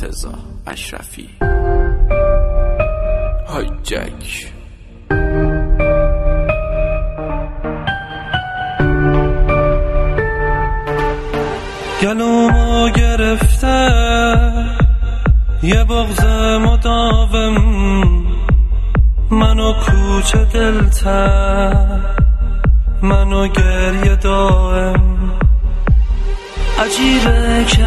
مرتضی اشرفی. هایجک. گلومو گرفته یه بغض مداوم، منو کوچه دلتر، منو گریه دائم. عجیبه که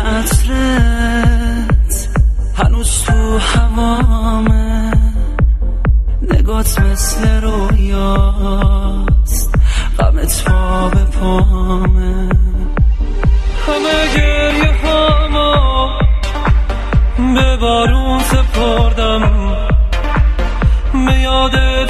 عطرت هنوز تو هوامه، نگات مثل رویاست، غمت پا به پامه. همه گریه هامو به بارون سپردم، به یادت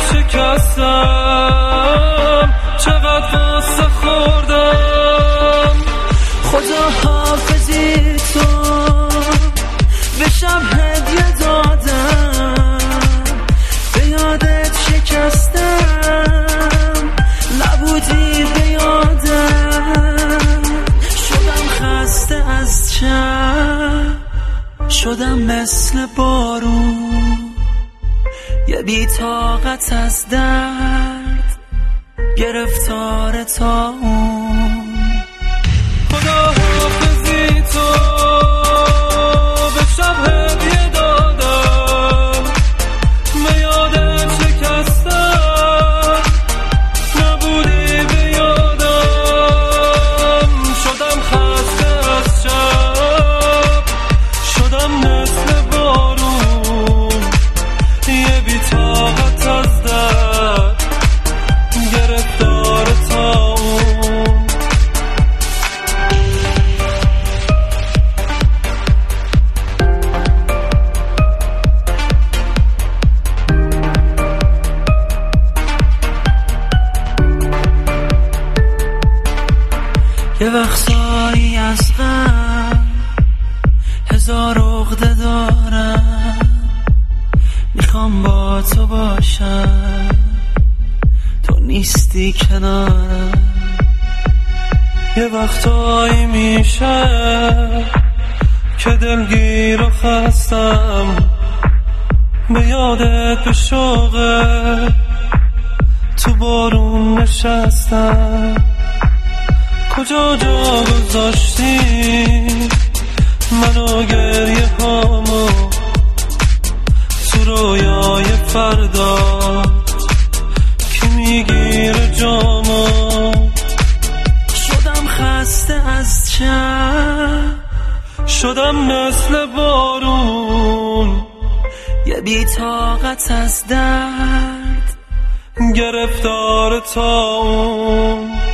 شکستم، چقدر غصه خوردم. خدا حافظی تو به شب هدیه دادم، به یادت شکستم، نبودی به یادم. شدم خسته از شب، شدم مثل بارون، یه بی طاقت از درد، گرفتار طاعون. خدا حافظی تو به شب هدیه دادم، به یادت شکستم، نبودی به یادم. شدم خسته از شب، شدم مثل بارون، یه بی طاقت از درد، گرفتار طاعون. یه وقتایی از غم هزار عقده دارم، میخوام با تو باشم، تو نیستی کنارم. یه وقتایی میشه که دلگیر و خستم، به یادت به شوقت تو بارون نشستم. کجا جا گذاشتی منو گریه هامو، تو رویای فردا کی میگیره جامو. شدم خسته از شب، شدم مثل بارون، یه بی طاقت از درد، گرفتار طاعون.